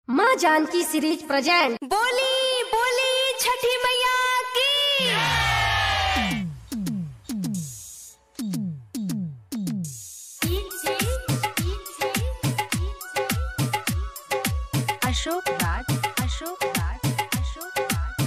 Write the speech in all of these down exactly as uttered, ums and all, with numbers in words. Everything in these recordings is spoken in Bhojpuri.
माँ जानकी सीरीज प्रेजेंट। बोली बोली छठी मैया की। अशोक राज अशोक राज अशोक राज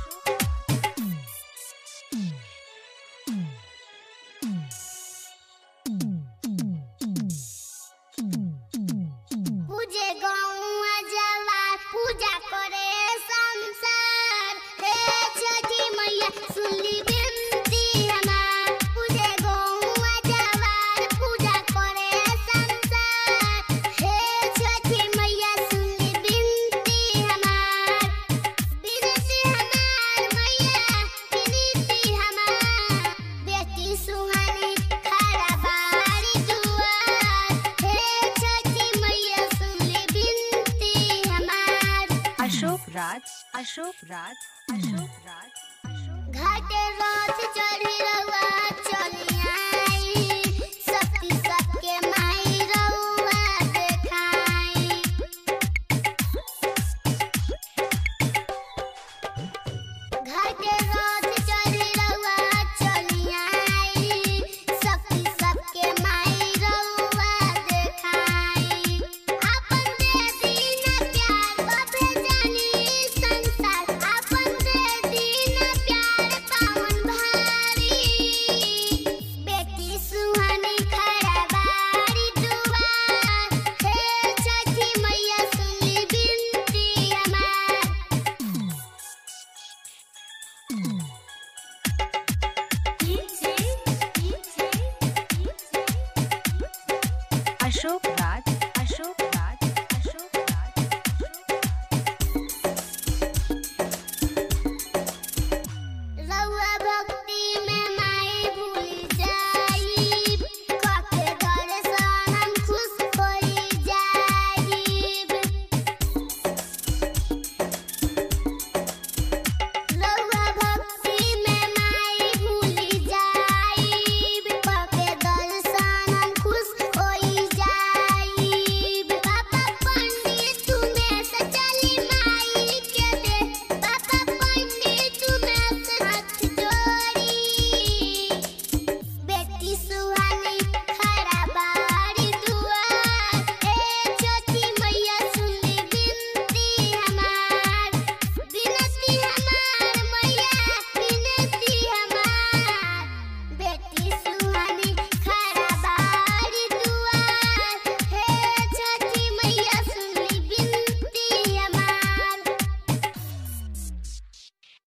पूजे गौआ जवार पूजा करे संसार। हे छठी मैया सुनली विनती हमार। पूजे गौआ जवार पूजा करे संसार। हे छठी मैया सुनली विनती हमार। विनती हमार मैया विनती हमार। बेटी सुहानी खड़ा बारी दुआर। हे छठी मैया सुनली विनती हमार। अशोक राज अशोक राज अशोक